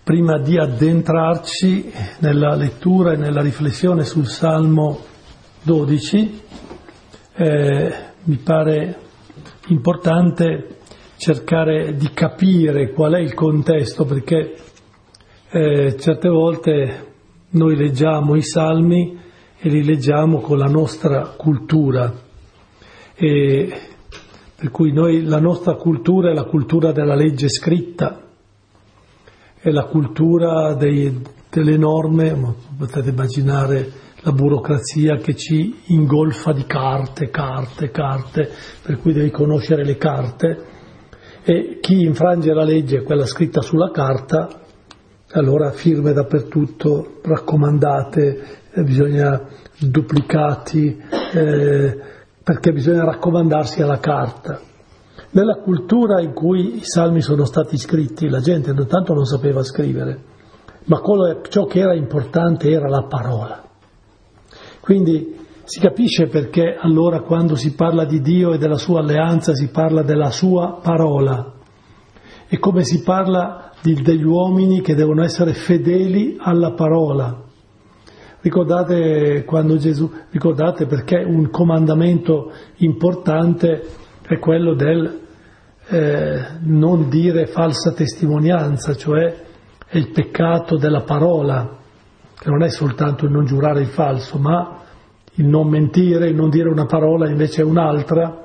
prima di addentrarci nella lettura e nella riflessione sul Salmo 12, mi pare importante cercare di capire qual è il contesto, perché certe volte noi leggiamo i Salmi e li leggiamo con la nostra cultura, e per cui la nostra cultura è la cultura della legge scritta, è la cultura delle norme, ma potete immaginare la burocrazia che ci ingolfa di carte, per cui devi conoscere le carte, e chi infrange la legge è quella scritta sulla carta, allora firme dappertutto, raccomandate, bisogna duplicati, perché bisogna raccomandarsi alla carta. Nella cultura in cui i salmi sono stati scritti, la gente tanto non sapeva scrivere, ma ciò che era importante era la parola. Quindi si capisce perché allora quando si parla di Dio e della sua alleanza si parla della sua parola, e come si parla degli uomini che devono essere fedeli alla parola. Ricordate perché un comandamento importante è quello del non dire falsa testimonianza, cioè è il peccato della parola, che non è soltanto il non giurare il falso, ma il non mentire, il non dire una parola invece un'altra,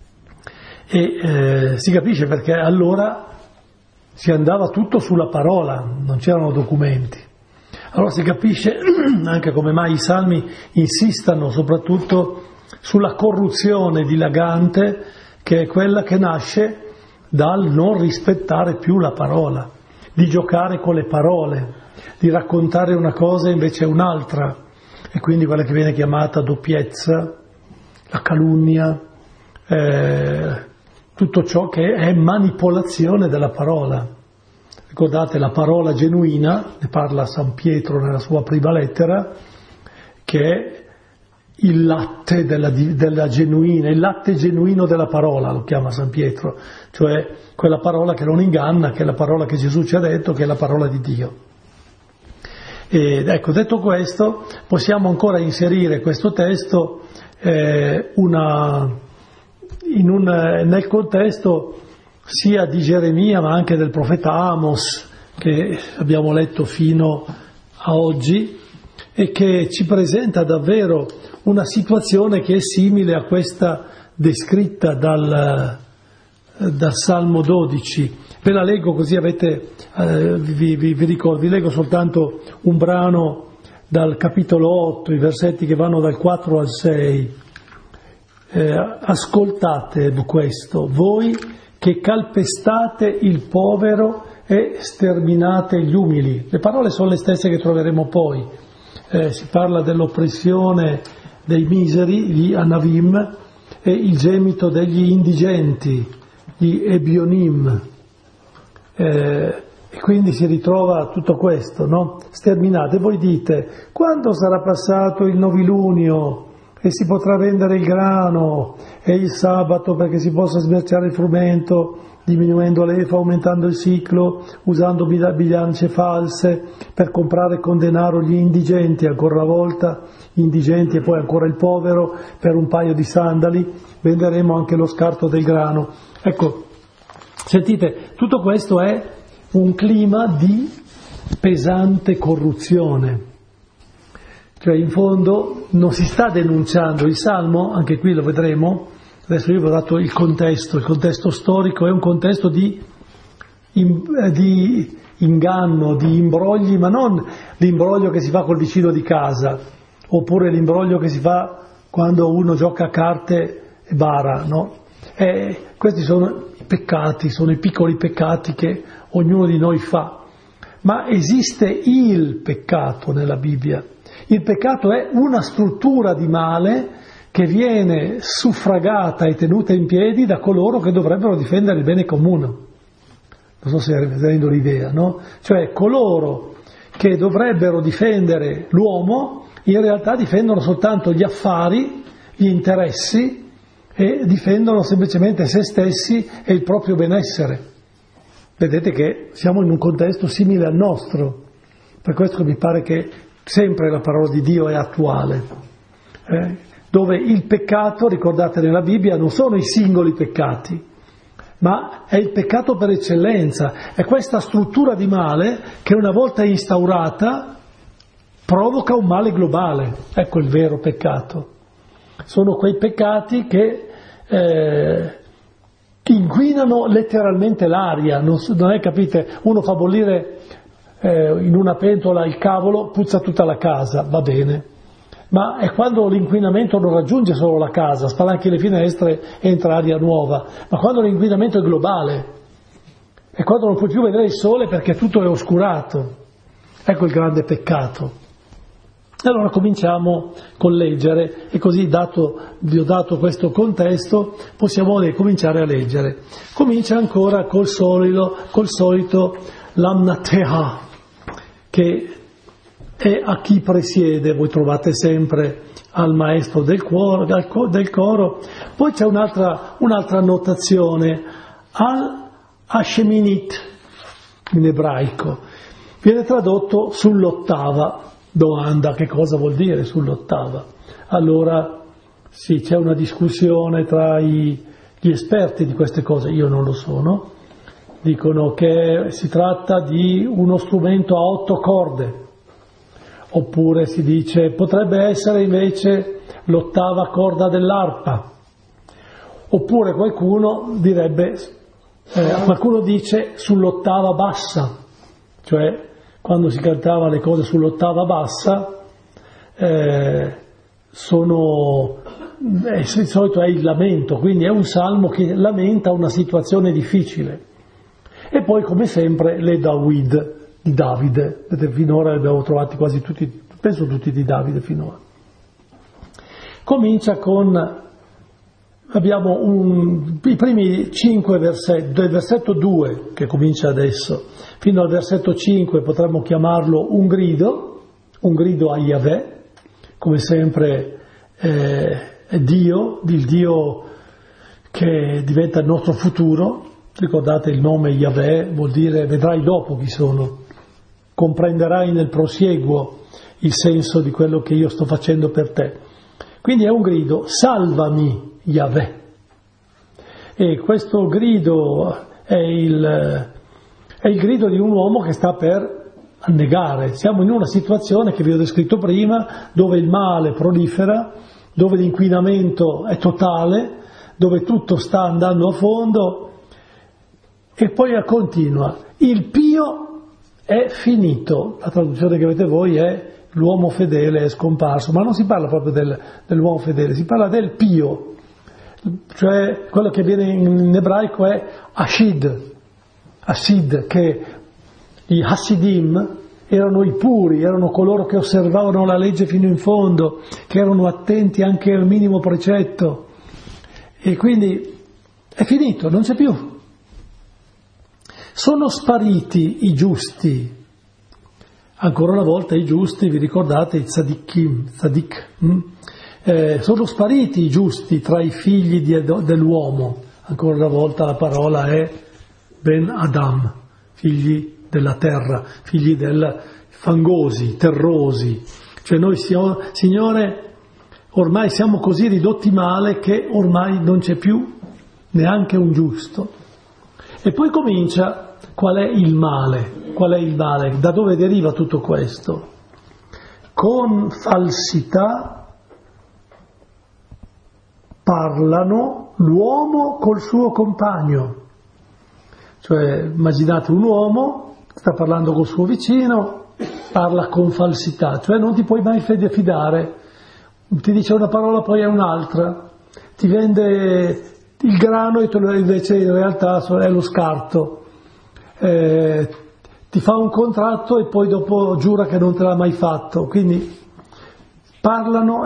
e si capisce perché allora si andava tutto sulla parola, non c'erano documenti. Allora si capisce anche come mai i salmi insistano soprattutto sulla corruzione dilagante, che è quella che nasce dal non rispettare più la parola, di giocare con le parole, di raccontare una cosa invece un'altra, e quindi quella che viene chiamata doppiezza, la calunnia, tutto ciò che è manipolazione della parola. Ricordate la parola genuina, ne parla San Pietro nella sua prima lettera, che è il latte della genuina, il latte genuino della parola, lo chiama San Pietro, cioè quella parola che non inganna, che è la parola che Gesù ci ha detto, che è la parola di Dio. Ed ecco, detto questo, possiamo ancora inserire questo testo nel contesto sia di Geremia ma anche del profeta Amos, che abbiamo letto fino a oggi, e che ci presenta davvero una situazione che è simile a questa descritta dal Salmo 12. Ve la leggo così vi leggo soltanto un brano dal capitolo 8, i versetti che vanno dal 4 al 6. Ascoltate questo, voi che calpestate il povero e sterminate gli umili. Le parole sono le stesse che troveremo poi. Si parla dell'oppressione dei miseri, gli Anavim, e il gemito degli indigenti, gli Ebionim. E quindi si ritrova tutto questo, no? Sterminate. Voi dite, quando sarà passato il novilunio e si potrà vendere il grano, e il sabato perché si possa smerciare il frumento, diminuendo l'efa, aumentando il siclo, usando bilancie false per comprare con denaro gli indigenti, ancora una volta indigenti e poi ancora il povero, per un paio di sandali venderemo anche lo scarto del grano. Ecco, sentite, tutto questo è un clima di pesante corruzione. Cioè in fondo non si sta denunciando il Salmo, anche qui lo vedremo, adesso io vi ho dato il contesto storico è un contesto di inganno, di imbrogli, ma non l'imbroglio che si fa col vicino di casa, oppure l'imbroglio che si fa quando uno gioca a carte e bara, no? Questi sono i peccati, sono i piccoli peccati che ognuno di noi fa, ma esiste il peccato nella Bibbia. Il peccato è una struttura di male che viene suffragata e tenuta in piedi da coloro che dovrebbero difendere il bene comune. Non so se rendo l'idea, no? Cioè coloro che dovrebbero difendere l'uomo in realtà difendono soltanto gli affari, gli interessi, e difendono semplicemente se stessi e il proprio benessere. Vedete che siamo in un contesto simile al nostro, per questo mi pare che sempre la parola di Dio è attuale, dove il peccato, ricordate nella Bibbia, non sono i singoli peccati, ma è il peccato per eccellenza, è questa struttura di male che una volta instaurata provoca un male globale. Ecco il vero peccato. Sono quei peccati che inquinano letteralmente l'aria, non è, capite, uno fa bollire in una pentola il cavolo, puzza tutta la casa, va bene, ma è quando l'inquinamento non raggiunge solo la casa, spalanchi le finestre, entra aria nuova, ma quando l'inquinamento è globale, è quando non puoi più vedere il sole perché tutto è oscurato. Ecco il grande peccato. Allora cominciamo col leggere, e così vi ho dato questo contesto, possiamo cominciare a leggere. Comincia ancora col solito lamnateha, che è a chi presiede, voi trovate sempre al maestro del coro. Poi c'è un'altra notazione, al-Hasheminit, in ebraico, viene tradotto sull'ottava. Domanda, che cosa vuol dire sull'ottava? Allora, sì, c'è una discussione tra gli esperti di queste cose, io non lo sono, dicono che si tratta di uno strumento a 8 corde, oppure si dice potrebbe essere invece l'8ª corda dell'arpa, oppure qualcuno dice sull'8ª bassa, cioè quando si cantava le cose sull'8ª bassa, di solito è il lamento, quindi è un salmo che lamenta una situazione difficile. E poi, come sempre, le David, di Davide. Finora li abbiamo trovati quasi tutti, penso tutti di Davide finora. Comincia abbiamo i primi 5 versetti, del versetto 2 che comincia adesso, fino al versetto 5 potremmo chiamarlo un grido a Yahweh, come sempre è Dio, il Dio che diventa il nostro futuro. Ricordate il nome Yahweh, vuol dire vedrai dopo chi sono, comprenderai nel prosieguo il senso di quello che io sto facendo per te. Quindi è un grido, salvami Yahweh. E questo grido è il grido di un uomo che sta per annegare. Siamo in una situazione che vi ho descritto prima, dove il male prolifera, dove l'inquinamento è totale, dove tutto sta andando a fondo, e poi continua. Il pio è finito. La traduzione che avete voi è l'uomo fedele è scomparso, ma non si parla proprio dell'uomo fedele, si parla del pio, cioè quello che viene in ebraico è Ashid, che gli Hasidim erano i puri, erano coloro che osservavano la legge fino in fondo, che erano attenti anche al minimo precetto, e quindi è finito, non c'è più. Sono spariti i giusti. Ancora una volta i giusti, vi ricordate i tzadik? Sono spariti i giusti tra i figli dell'uomo. Ancora una volta la parola è Ben Adam, figli della terra, figli fangosi, terrosi. Cioè noi siamo, Signore, ormai siamo così ridotti male che ormai non c'è più neanche un giusto. E poi comincia qual è il male, da dove deriva tutto questo? Con falsità parlano l'uomo col suo compagno. Cioè, immaginate un uomo che sta parlando col suo vicino, parla con falsità, cioè non ti puoi mai fidare, ti dice una parola poi è un'altra, ti vende il grano e invece in realtà è lo scarto, ti fa un contratto e poi dopo giura che non te l'ha mai fatto. Quindi parlano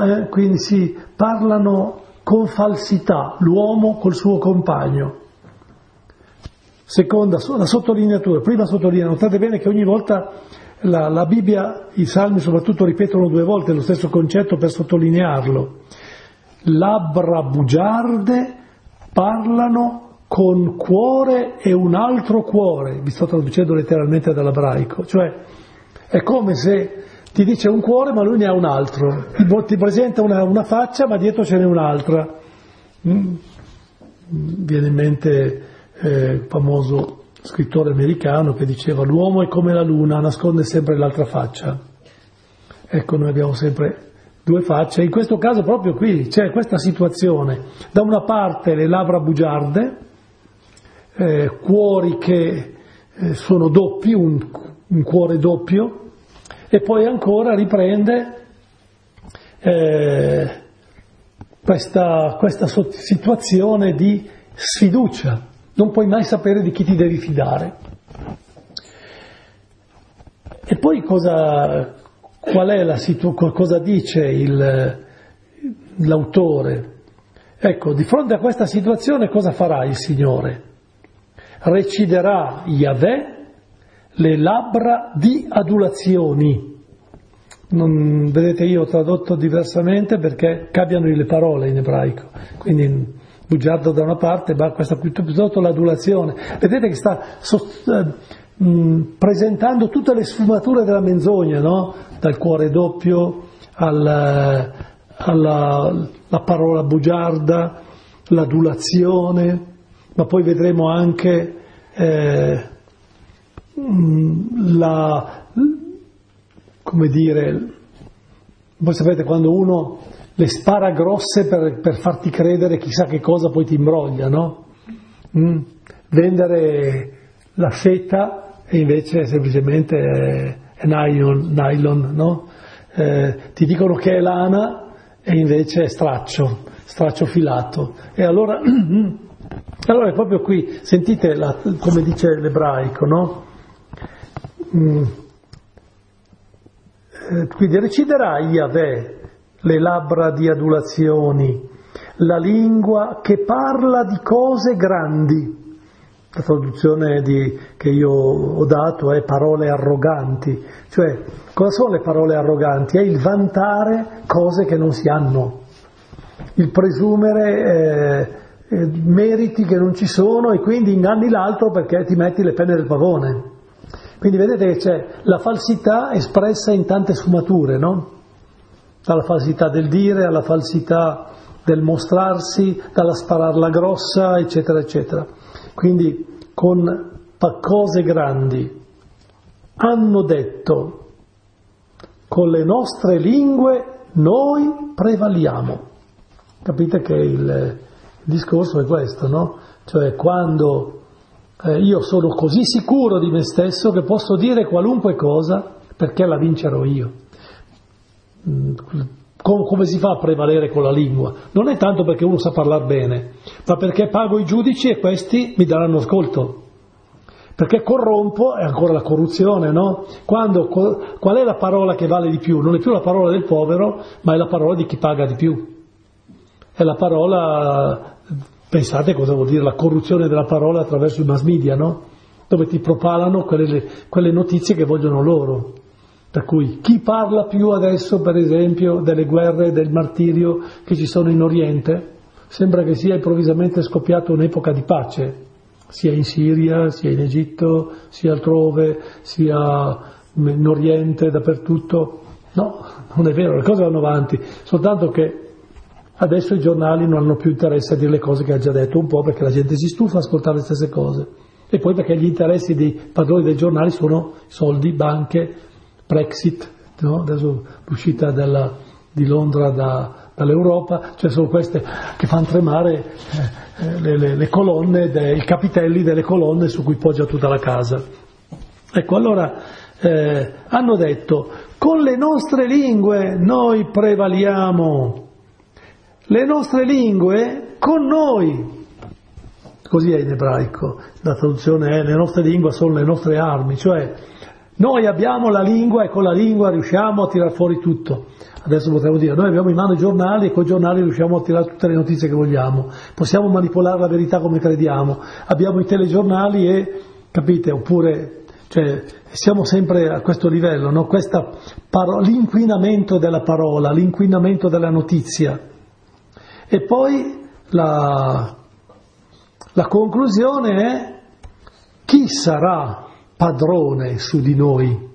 con falsità, l'uomo col suo compagno. Seconda, la sottolineatura, prima sottolinea, notate bene che ogni volta la Bibbia, i salmi soprattutto ripetono 2 volte lo stesso concetto per sottolinearlo. Labbra bugiarde parlano con cuore e un altro cuore, vi sto traducendo letteralmente dall'ebraico, cioè è come se ti dice un cuore ma lui ne ha un altro, ti presenta una faccia ma dietro ce n'è un'altra. Viene in mente il famoso scrittore americano che diceva: l'uomo è come la luna, nasconde sempre l'altra faccia. Ecco, noi abbiamo sempre due facce. In questo caso proprio qui c'è questa situazione: da una parte le labbra bugiarde, cuori che sono doppi, un cuore doppio, e poi ancora riprende questa situazione di sfiducia, non puoi mai sapere di chi ti devi fidare. E poi cosa dice l'autore? Ecco, di fronte a questa situazione cosa farà il Signore? Reciderà Yahweh le labbra di adulazioni. Vedete, io ho tradotto diversamente perché cambiano le parole in ebraico, quindi bugiardo da una parte, ma questa piuttosto l'adulazione. Vedete che sta presentando tutte le sfumature della menzogna, no? Dal cuore doppio alla parola bugiarda, l'adulazione, ma poi vedremo anche come dire, voi sapete quando uno le spara grosse per farti credere chissà che cosa, poi ti imbroglia, no? Vendere la seta e invece semplicemente è nylon, no? Ti dicono che è lana e invece è straccio filato. E allora è proprio qui, sentite come dice l'ebraico, no? Quindi reciderà Yahweh le labbra di adulazioni, la lingua che parla di cose grandi. La traduzione che io ho dato è parole arroganti. Cioè, cosa sono le parole arroganti? È il vantare cose che non si hanno, il presumere meriti che non ci sono e quindi inganni l'altro perché ti metti le penne del pavone. Quindi vedete che c'è la falsità espressa in tante sfumature, no? Dalla falsità del dire alla falsità del mostrarsi, dalla spararla grossa, eccetera, eccetera. Quindi con cose grandi hanno detto: con le nostre lingue noi prevaliamo. Capite che il discorso è questo, no? Cioè quando io sono così sicuro di me stesso che posso dire qualunque cosa perché la vincerò io. Come si fa a prevalere con la lingua? Non è tanto perché uno sa parlare bene, ma perché pago i giudici e questi mi daranno ascolto. Perché corrompo, è ancora la corruzione, no? Qual è la parola che vale di più? Non è più la parola del povero, ma è la parola di chi paga di più. È la parola, pensate cosa vuol dire la corruzione della parola attraverso i mass media, no? Dove ti propalano quelle notizie che vogliono loro. Per cui chi parla più adesso, per esempio, delle guerre, del martirio che ci sono in Oriente? Sembra che sia improvvisamente scoppiata un'epoca di pace, sia in Siria, sia in Egitto, sia altrove, sia in Oriente, dappertutto. No, non è vero, le cose vanno avanti, soltanto che adesso i giornali non hanno più interesse a dire le cose che ha già detto, un po' perché la gente si stufa a ascoltare le stesse cose, e poi perché gli interessi dei padroni dei giornali sono soldi, banche, Brexit, no? Adesso l'uscita di Londra dall'Europa, cioè sono queste che fanno tremare le colonne, i capitelli delle colonne su cui poggia tutta la casa. Ecco, allora hanno detto: con le nostre lingue noi prevaliamo, le nostre lingue con noi. Così è in ebraico, la traduzione è: le nostre lingue sono le nostre armi, cioè noi abbiamo la lingua e con la lingua riusciamo a tirar fuori tutto. Adesso potremmo dire: noi abbiamo in mano i giornali e con i giornali riusciamo a tirare tutte le notizie che vogliamo, possiamo manipolare la verità come crediamo, abbiamo i telegiornali e, capite, oppure, cioè, siamo sempre a questo livello, no? L'inquinamento della parola, l'inquinamento della notizia. E poi la la conclusione è: chi sarà padrone su di noi?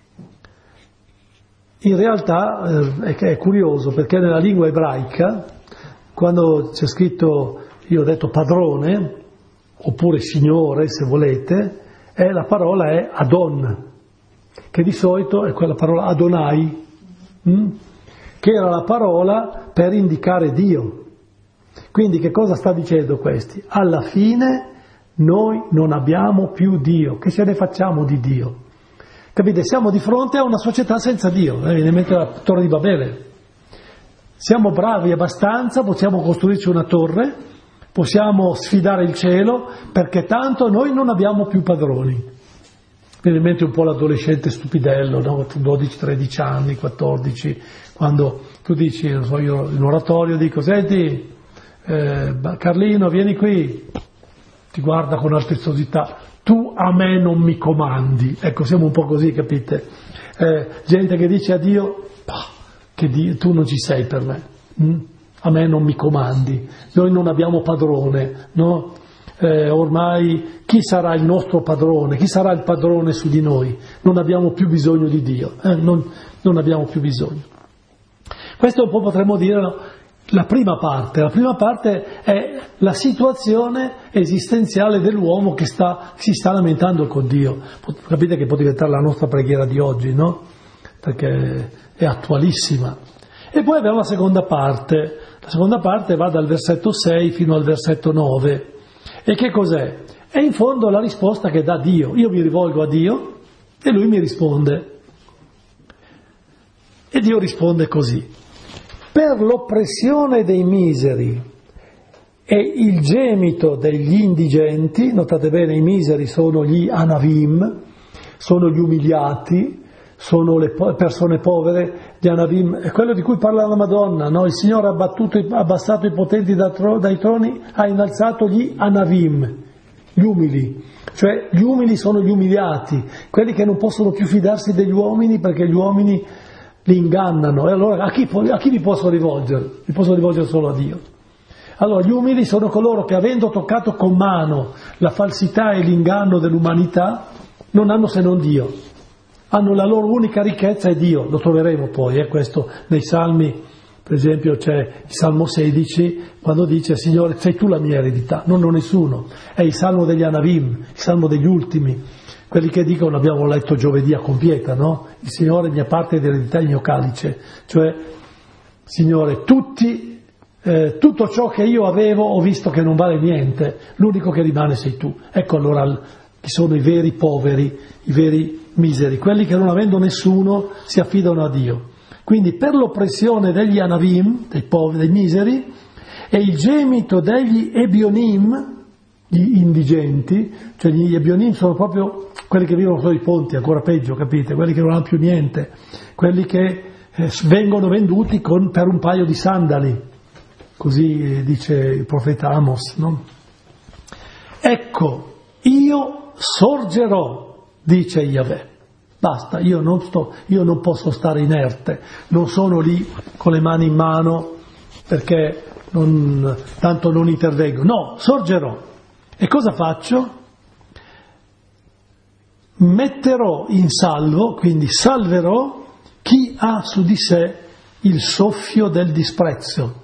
In realtà è curioso, perché nella lingua ebraica, quando c'è scritto, io ho detto padrone, oppure signore se volete, la parola è Adon, che di solito è quella parola Adonai, che era la parola per indicare Dio. Quindi che cosa sta dicendo questi? Alla fine noi non abbiamo più Dio, che ce ne facciamo di Dio? Capite? Siamo di fronte a una società senza Dio, viene in mente la Torre di Babele. Siamo bravi abbastanza, possiamo costruirci una torre, possiamo sfidare il cielo, perché tanto noi non abbiamo più padroni. Viene in mente un po' l'adolescente stupidello, no? 12, 13 anni, 14, quando tu dici, non so, io in oratorio dico: senti, Carlino, vieni qui, ti guarda con altezosità, tu a me non mi comandi. Ecco, siamo un po' così, capite? Gente che dice a Dio: che Dio, tu non ci sei per me, a me non mi comandi, noi non abbiamo padrone, no? Ormai chi sarà il nostro padrone? Chi sarà il padrone su di noi? Non abbiamo più bisogno di Dio, non abbiamo più bisogno. Questo un po' potremmo dire, no? La prima parte è la situazione esistenziale dell'uomo che si sta lamentando con Dio. Capite che può diventare la nostra preghiera di oggi, no? Perché è attualissima. E poi abbiamo la seconda parte. La seconda parte va dal versetto 6 fino al versetto 9. E che cos'è? È in fondo la risposta che dà Dio. Io mi rivolgo a Dio e Lui mi risponde. E Dio risponde così: per l'oppressione dei miseri e il gemito degli indigenti, notate bene, i miseri sono gli anavim, sono gli umiliati, sono le persone povere. Gli anavim è quello di cui parla la Madonna, no? Il Signore ha abbassato i potenti dai troni, ha innalzato gli anavim, gli umili. Cioè gli umili sono gli umiliati, quelli che non possono più fidarsi degli uomini perché gli uomini li ingannano. E allora a chi mi posso rivolgere? Mi posso rivolgere solo a Dio. Allora gli umili sono coloro che, avendo toccato con mano la falsità e l'inganno dell'umanità, non hanno se non Dio. Hanno la loro unica ricchezza è Dio. Lo troveremo poi, questo nei Salmi. Per esempio c'è il Salmo 16, quando dice: Signore, sei tu la mia eredità, non ho nessuno. È il Salmo degli Anavim, il Salmo degli ultimi, quelli che dicono, abbiamo letto giovedì a Compieta, no? Il Signore è mia parte di eredità, il mio calice. Cioè, Signore, tutto ciò che io avevo ho visto che non vale niente, l'unico che rimane sei tu. Ecco allora chi sono i veri poveri, i veri miseri, quelli che non avendo nessuno si affidano a Dio. Quindi per l'oppressione degli anavim, dei poveri, dei miseri, e il gemito degli ebionim, gli indigenti, cioè gli ebionim sono proprio quelli che vivono sui ponti, ancora peggio, capite? Quelli che non hanno più niente, quelli che vengono venduti per un paio di sandali, così dice il profeta Amos, no? Ecco, io sorgerò, dice Yahweh. Basta, io non posso stare inerte, non sono lì con le mani in mano perché tanto non intervengo. No, sorgerò. E cosa faccio? Metterò in salvo, quindi salverò chi ha su di sé il soffio del disprezzo.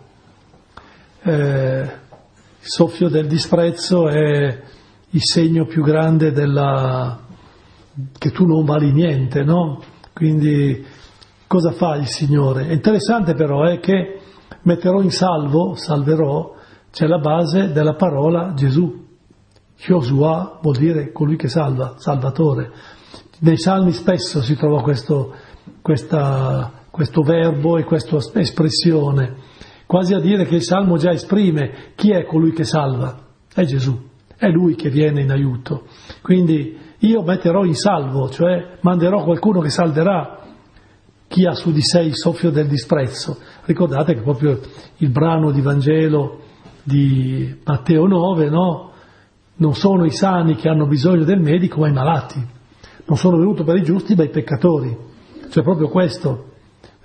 Il soffio del disprezzo è il segno più grande che tu non vali niente, no? Quindi cosa fa il Signore? È interessante però è che metterò in salverò, c'è la base della parola Gesù. Josuah vuol dire colui che salva, salvatore. Nei salmi spesso si trova questo verbo e questa espressione, quasi a dire che il salmo già esprime chi è colui che salva. È Gesù, è Lui che viene in aiuto. Quindi io metterò in salvo, cioè manderò qualcuno che salverà chi ha su di sé il soffio del disprezzo. Ricordate che proprio il brano di Vangelo di Matteo 9, no? Non sono i sani che hanno bisogno del medico, ma i malati. Non sono venuto per i giusti, ma i peccatori. Cioè proprio questo.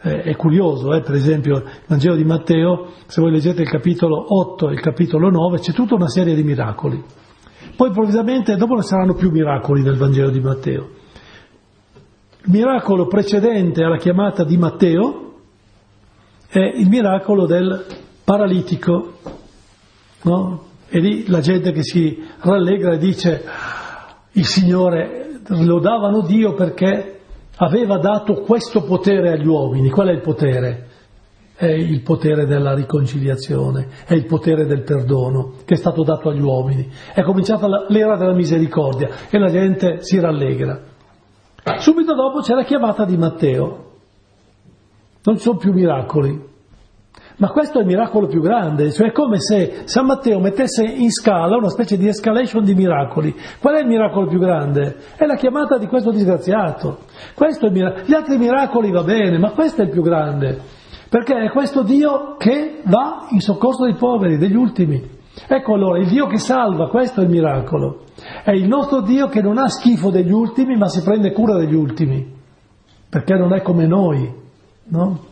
È curioso, per esempio il Vangelo di Matteo, se voi leggete il capitolo 8 e il capitolo 9, c'è tutta una serie di miracoli. Poi improvvisamente dopo non saranno più miracoli nel Vangelo di Matteo. Il miracolo precedente alla chiamata di Matteo è il miracolo del paralitico, no? E lì la gente che si rallegra e dice: il Signore, lodavano Dio perché aveva dato questo potere agli uomini. Qual è il potere? È il potere della riconciliazione, è il potere del perdono che è stato dato agli uomini. È cominciata l'era della misericordia e la gente si rallegra. Subito dopo c'è la chiamata di Matteo. Non ci sono più miracoli. Ma questo è il miracolo più grande, cioè è come se San Matteo mettesse in scala una specie di escalation di miracoli. Qual è il miracolo più grande? È la chiamata di questo disgraziato. Questo è Gli altri miracoli va bene, ma questo è il più grande, perché è questo Dio che va in soccorso dei poveri, degli ultimi. Ecco allora, il Dio che salva, questo è il miracolo. È il nostro Dio che non ha schifo degli ultimi, ma si prende cura degli ultimi, perché non è come noi, no?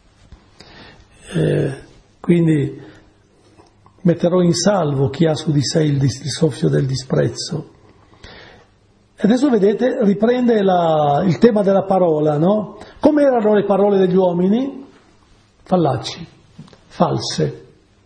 Quindi metterò in salvo chi ha su di sé il soffio del disprezzo. E adesso vedete, riprende il tema della parola, no? Come erano le parole degli uomini? Fallaci, false,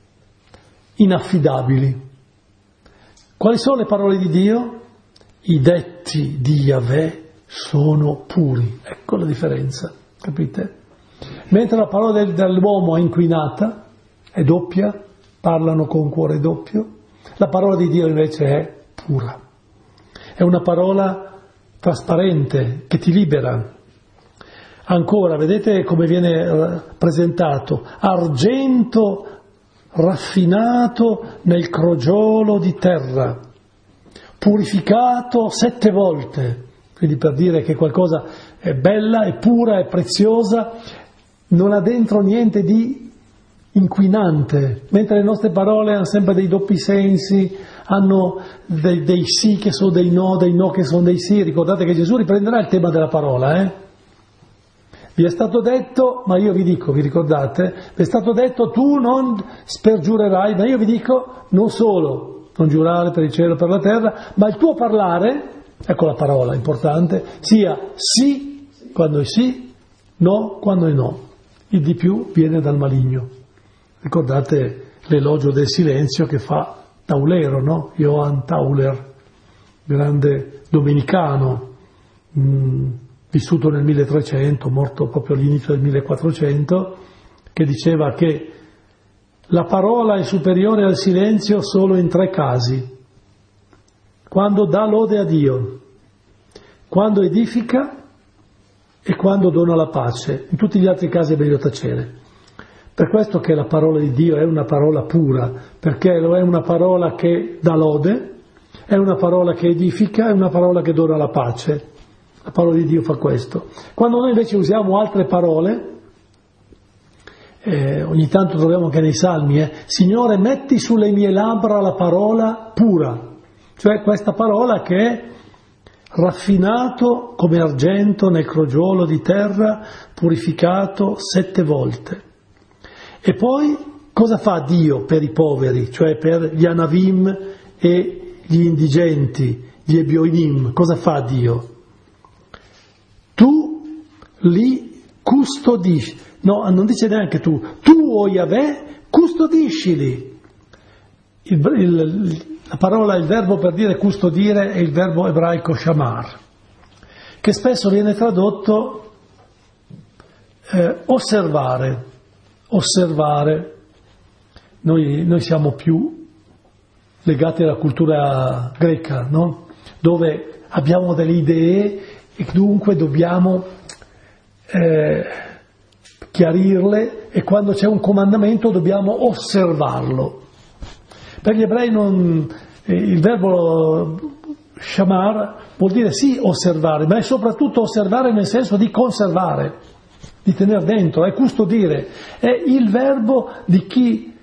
inaffidabili. Quali sono le parole di Dio? I detti di Yahweh sono puri. Ecco la differenza, capite? Mentre la parola dell'uomo è inquinata, è doppia, parlano con cuore doppio, la parola di Dio invece è pura. È una parola trasparente che ti libera. Ancora, vedete come viene presentato? Argento raffinato nel crogiolo di terra, purificato 7 volte. Quindi per dire che qualcosa è bella, è pura, è preziosa, non ha dentro niente di inquinante, mentre le nostre parole hanno sempre dei doppi sensi, hanno dei sì che sono dei no che sono dei sì. Ricordate che Gesù riprenderà il tema della parola, Vi è stato detto, ma io vi dico, vi ricordate? Vi è stato detto tu non spergiurerai, ma io vi dico non solo non giurare per il cielo e per la terra, ma il tuo parlare, ecco la parola importante, sia sì quando è sì, no quando è no. Il di più viene dal maligno. Ricordate l'elogio del silenzio che fa Taulero, no? Johann Tauler, grande domenicano, vissuto nel 1300, morto proprio all'inizio del 1400, che diceva che la parola è superiore al silenzio solo in 3 casi: quando dà lode a Dio, quando edifica e quando dona la pace. In tutti gli altri casi è meglio tacere. Per questo che la parola di Dio è una parola pura, perché è una parola che dà lode, è una parola che edifica, è una parola che dona la pace. La parola di Dio fa questo. Quando noi invece usiamo altre parole, ogni tanto troviamo anche nei salmi, Signore metti sulle mie labbra la parola pura, cioè questa parola che è raffinato come argento nel crogiolo di terra, purificato 7 volte. E poi cosa fa Dio per i poveri, cioè per gli anavim e gli indigenti, gli ebioinim? Cosa fa Dio? Tu li custodisci, no, non dice neanche tu, o Yahweh custodiscili. La parola, il verbo per dire custodire è il verbo ebraico shamar, che spesso viene tradotto osservare. Noi siamo più legati alla cultura greca, no? Dove abbiamo delle idee e dunque dobbiamo chiarirle, e quando c'è un comandamento dobbiamo osservarlo. Per gli ebrei il verbo shamar vuol dire sì osservare, ma è soprattutto osservare nel senso di conservare, di tenere dentro, è custodire. È il verbo di chi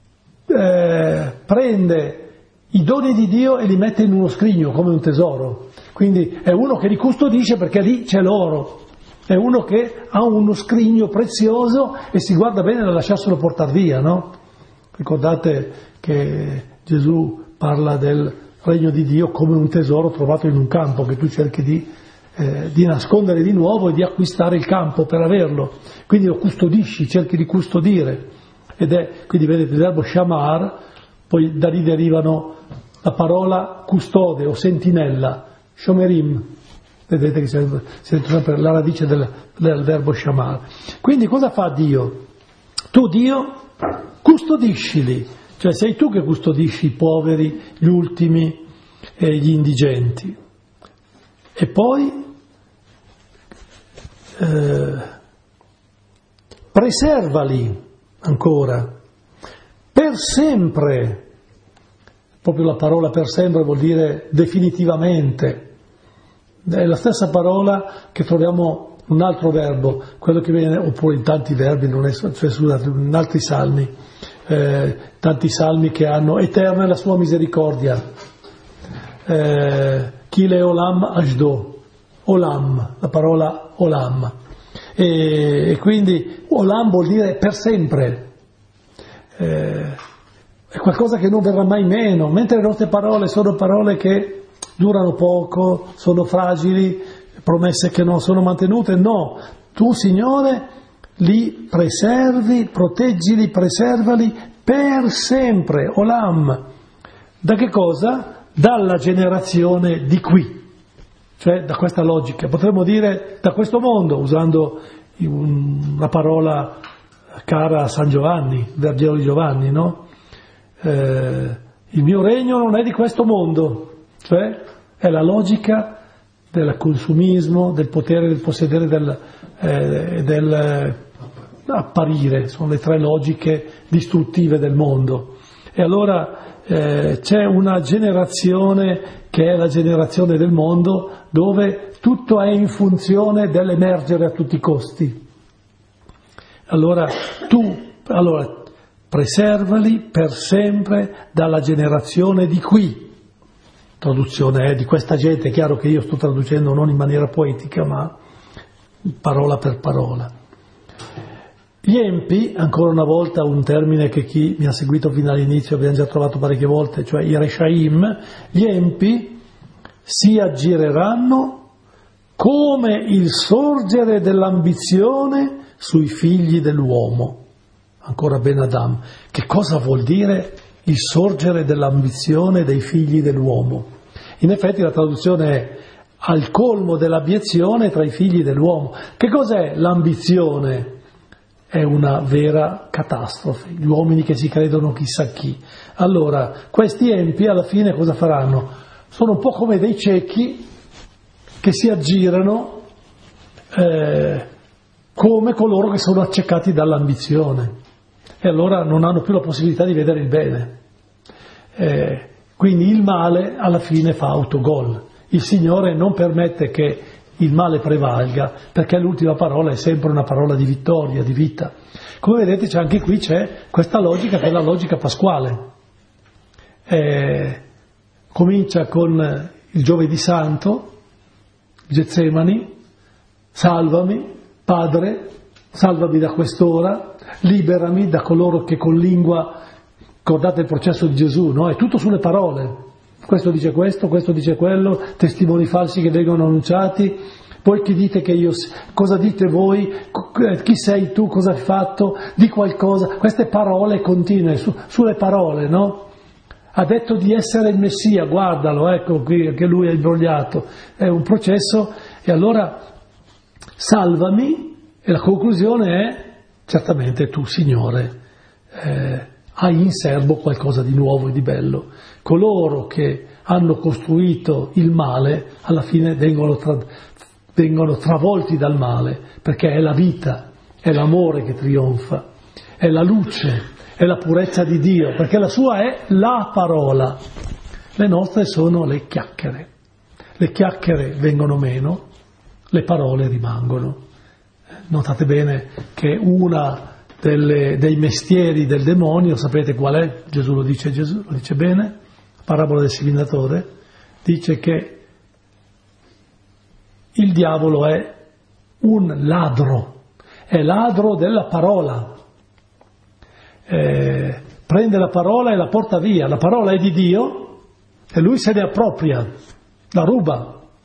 prende i doni di Dio e li mette in uno scrigno come un tesoro. Quindi è uno che li custodisce perché lì c'è l'oro. È uno che ha uno scrigno prezioso e si guarda bene da lasciarselo portare via, no? Ricordate che Gesù parla del regno di Dio come un tesoro trovato in un campo, che tu cerchi di nascondere di nuovo e di acquistare il campo per averlo. Quindi lo custodisci, cerchi di custodire. Quindi vedete il verbo shamar, poi da lì derivano la parola custode o sentinella, shomerim. Vedete che c'è sempre la radice del verbo shamar. Quindi cosa fa Dio? Tu, Dio, custodiscili, cioè sei tu che custodisci i poveri, gli ultimi e gli indigenti. E poi preservali ancora per sempre. Proprio la parola per sempre vuol dire definitivamente. È la stessa parola che troviamo in un altro verbo, quello che viene, oppure in tanti verbi, scusate, in altri salmi, tanti salmi che hanno eterna è la sua misericordia. Kile olam ashdo, olam, la parola olam. E quindi olam vuol dire per sempre. È qualcosa che non verrà mai meno, mentre le nostre parole sono parole che durano poco, sono fragili, promesse che non sono mantenute. No, tu, Signore, li preservi, proteggili, preservali per sempre. Olam. Da che cosa? Dalla generazione di qui. Cioè da questa logica. Potremmo dire da questo mondo, usando una parola cara a San Giovanni, il Vangelo di Giovanni, no? Il mio regno non è di questo mondo. Cioè è la logica del consumismo, del potere, del possedere, del apparire, sono le tre logiche distruttive del mondo. E allora c'è una generazione che è la generazione del mondo dove tutto è in funzione dell'emergere a tutti i costi. Allora preservali per sempre dalla generazione di qui. Traduzione è di questa gente, è chiaro che io sto traducendo non in maniera poetica ma parola per parola. Gli empi, ancora una volta un termine che chi mi ha seguito fino all'inizio abbiamo già trovato parecchie volte, cioè i reshaim, gli empi si aggireranno come il sorgere dell'ambizione sui figli dell'uomo. Ancora Ben Adam. Che cosa vuol dire il sorgere dell'ambizione dei figli dell'uomo? In effetti la traduzione è al colmo dell'abiezione tra i figli dell'uomo. Che cos'è l'ambizione? È una vera catastrofe, gli uomini che si credono chissà chi. Allora, questi empi alla fine cosa faranno? Sono un po' come dei ciechi che si aggirano come coloro che sono accecati dall'ambizione. E allora non hanno più la possibilità di vedere il bene. Quindi il male alla fine fa autogol. Il Signore non permette che il male prevalga, perché l'ultima parola è sempre una parola di vittoria, di vita. Come vedete anche qui c'è questa logica che è la logica pasquale. Comincia con il giovedì santo, Getsemani, salvami, Padre, salvami da quest'ora, liberami da coloro che con lingua, ricordate il processo di Gesù, no? È tutto sulle parole. Questo dice questo dice quello, testimoni falsi che vengono annunciati, poi chi dite che io, cosa dite voi, chi sei tu, cosa hai fatto, di qualcosa, queste parole continue, sulle parole, no? Ha detto di essere il Messia, guardalo, ecco qui, che lui è imbrogliato, è un processo, e allora salvami, e la conclusione è, certamente tu, Signore, hai in serbo qualcosa di nuovo e di bello. Coloro che hanno costruito il male alla fine vengono travolti dal male, perché è la vita, è l'amore che trionfa, è la luce, è la purezza di Dio, perché la sua è la parola. Le nostre sono le chiacchiere. Le chiacchiere vengono meno, le parole rimangono. Notate bene che una dei mestieri del demonio, sapete qual è? Gesù lo dice bene, parabola del seminatore, dice che il diavolo è un ladro, è ladro della parola. Prende la parola e la porta via, la parola è di Dio e lui se ne appropria, la ruba.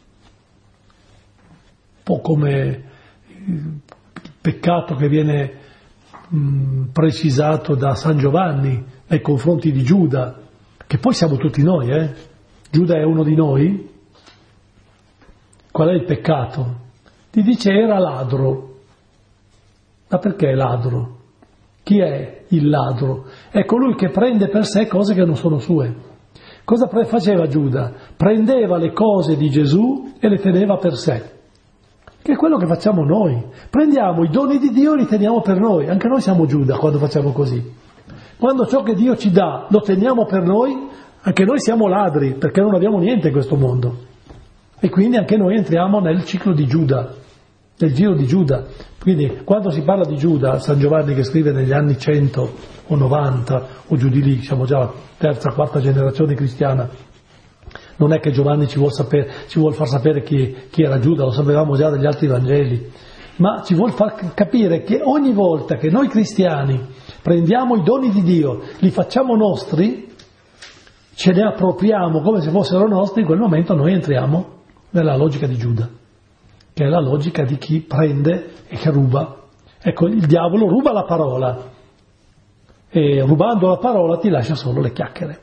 Un po' come il peccato che viene precisato da San Giovanni nei confronti di Giuda, che poi siamo tutti noi, Giuda è uno di noi. Qual è il peccato? Ti dice era ladro. Ma perché è ladro? Chi è il ladro? È colui che prende per sé cose che non sono sue. Cosa faceva Giuda? Prendeva le cose di Gesù e le teneva per sé. Che è quello che facciamo noi. Prendiamo i doni di Dio e li teniamo per noi. Anche noi siamo Giuda quando facciamo così. Quando ciò che Dio ci dà lo teniamo per noi, anche noi siamo ladri, perché non abbiamo niente in questo mondo. E quindi anche noi entriamo nel ciclo di Giuda, nel giro di Giuda. Quindi quando si parla di Giuda, San Giovanni che scrive negli anni 100 o 90 o giù di lì, siamo già terza, quarta generazione cristiana, non è che Giovanni ci vuol far sapere chi era Giuda, lo sapevamo già dagli altri Vangeli, ma ci vuol far capire che ogni volta che noi cristiani prendiamo i doni di Dio, li facciamo nostri, ce ne appropriamo come se fossero nostri, in quel momento noi entriamo nella logica di Giuda, che è la logica di chi prende e che ruba. Ecco, il diavolo ruba la parola e rubando la parola ti lascia solo le chiacchiere.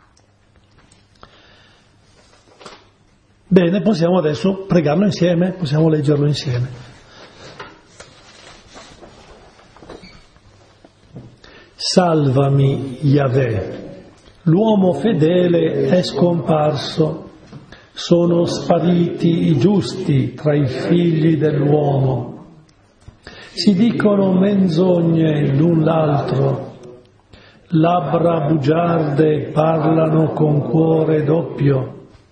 Bene, possiamo adesso pregarlo insieme, possiamo leggerlo insieme. Salvami, Yahweh, l'uomo fedele è scomparso. Sono spariti i giusti tra i figli dell'uomo. Si dicono menzogne l'un l'altro, labbra bugiarde parlano con cuore doppio.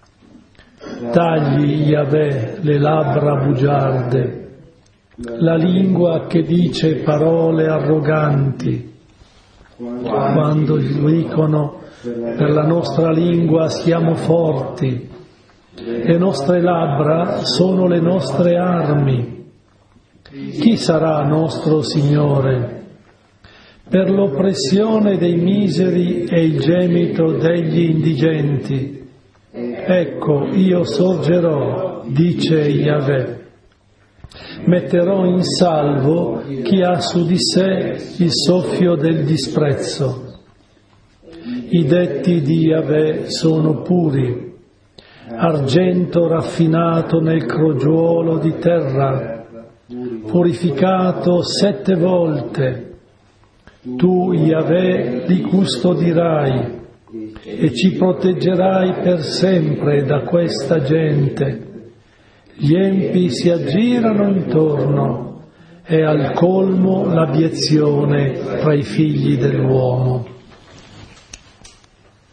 Tagli, Yahweh, le labbra bugiarde, la lingua che dice parole arroganti. Quando dicono per la nostra lingua siamo forti, le nostre labbra sono le nostre armi. Chi sarà nostro Signore? Per l'oppressione dei miseri e il gemito degli indigenti. Ecco, io sorgerò, dice Yahweh. Metterò in salvo chi ha su di sé il soffio del disprezzo. I detti di Yahweh sono puri, argento raffinato nel crogiuolo di terra, purificato 7 volte. Tu, Yahweh, li custodirai e ci proteggerai per sempre da questa gente. Gli empi si aggirano intorno, è al colmo l'abiezione tra i figli dell'uomo.